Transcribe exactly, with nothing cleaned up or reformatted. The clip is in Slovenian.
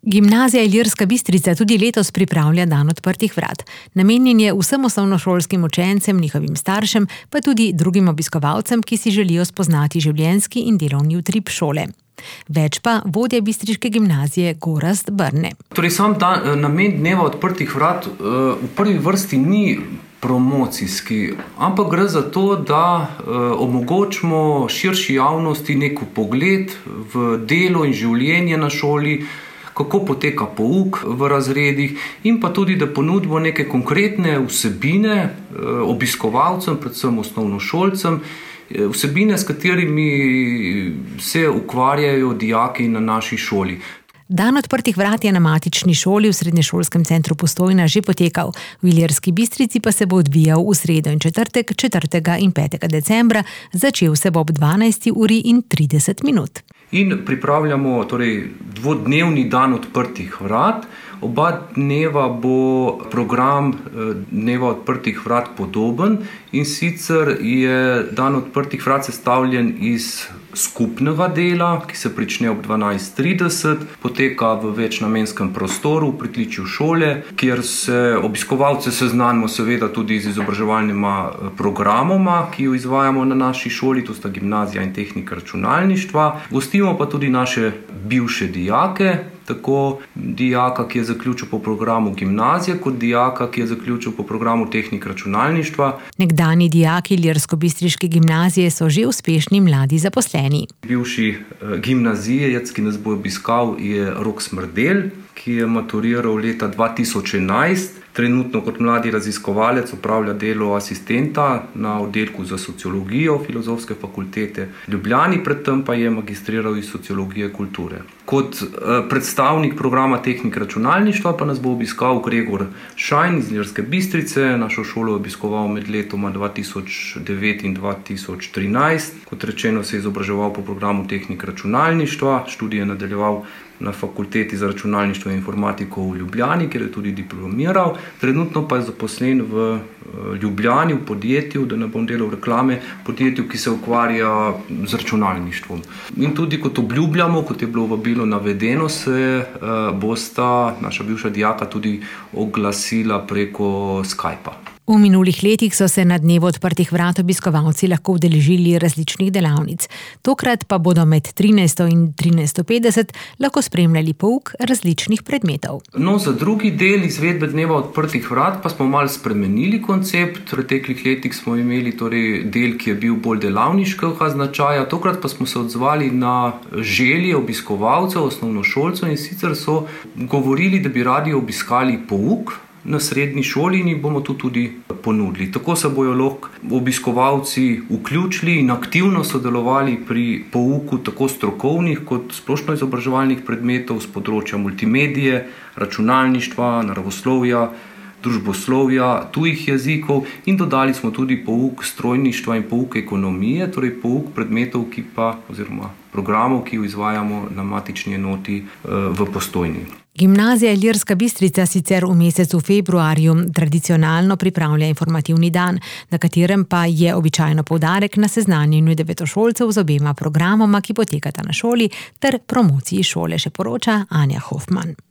Gimnazija Ilirska Bistrica tudi letos pripravlja dan odprtih vrat. Namenjen je vsem osnovnošolskim učencem, njihovim staršem, pa tudi drugim obiskovalcem, ki si želijo spoznati življenjski in delovni utrip šole. Več pa vodja bistriške gimnazije Gorazd Brne. Torej, sam dan, namen dneva odprtih vrat v prvi vrsti ni promocijski, ampak gre za to, da omogočimo širši javnosti nek pogled v delo in življenje na šoli, kako poteka pouk v razredih in pa tudi, da ponudimo neke konkretne vsebine obiskovalcem, predvsem osnovnošolcem, vsebine, s katerimi se ukvarjajo dijaki na naši šoli. Dan odprtih vrat je na matični šoli v Srednješolskem centru Postojna že potekal. V Ilirski Bistrici pa se bo odvijal v sredo in četrtek, četrtega in petega decembra, začel se bo ob dvanajsti uri in trideset minut. In pripravljamo torej dvodnevni dan odprtih vrat. Oba dneva bo program dneva odprtih vrat podoben, in sicer je dan odprtih vrat sestavljen iz skupnega dela, ki se prične ob dvanajst trideset, poteka v večnamenskem prostoru v pritličju šole, kjer se obiskovalce seznanimo seveda tudi z izobraževalnima programoma, ki jo izvajamo na naši šoli, to sta gimnazija in tehnika računalništva. Gostimo pa tudi naše bivše dijake, tako dijaka, ki je zaključil po programu gimnazije, kot dijaka, ki je zaključil po programu tehnik računalništva. Nekdanji dijaki Ilirsko-bistriške gimnazije so že uspešni mladi zaposleni. Bivši gimnazijec, ki nas bo obiskal, je Rok Smrdelj, ki je maturiral leta dva tisoč enajst. Trenutno kot mladi raziskovalec opravlja delo asistenta na oddelku za sociologijo Filozofske fakultete v Ljubljani, predtem pa je magistriral iz sociologije kulture. Kot predstavnik programa tehnik računalništva pa nas bo obiskal Gregor Šajn iz Ilirske Bistrice. Našo šolo je obiskoval med letoma dva tisoč devet in dva tisoč trinajst. Kot rečeno, se je izobraževal po programu tehnik računalništva, študij je nadaljeval na Fakulteti za računalništvo in informatiko v Ljubljani, kjer je tudi diplomiral. Trenutno pa je zaposlen v Ljubljani v podjetju, da ne bom delal reklame, podjetju, ki se ukvarja z računalništvom. In tudi kot obljubljamo, kot je bilo vabilo navedeno, se bosta naša bivša dijaka tudi oglasila preko Skypa. V minulih letih so se na dnevu odprtih vrat obiskovalci lahko udeležili različnih delavnic. Tokrat pa bodo med trinajsto in trinajsto petdeset lahko spremljali pouk različnih predmetov. No, za drugi del izvedbe dneva odprtih vrat pa smo malo spremenili koncept. V preteklih letih smo imeli torej del, ki je bil bolj delavniškega značaja. Tokrat pa smo se odzvali na želje obiskovalcev, osnovnošolcev, in sicer so govorili, da bi radi obiskali pouk na srednji šoli, in jih bomo to tudi ponudili. Tako se bojo lahko obiskovalci vključili in aktivno sodelovali pri pouku tako strokovnih kot splošno izobraževalnih predmetov z področja multimedije, računalništva, naravoslovja, družboslovja, tujih jezikov, in dodali smo tudi pouk strojništva in pouk ekonomije, torej pouk predmetov, ki pa, oziroma programov, ki jo izvajamo na matični enoti v Postojni. Gimnazija Ilirska Bistrica sicer v mesecu februarju tradicionalno pripravlja informativni dan, na katerem pa je običajno poudarek na seznanjenju devetošolcev z obema programoma, ki potekata na šoli, ter promociji šole, še poroča Anja Hofman.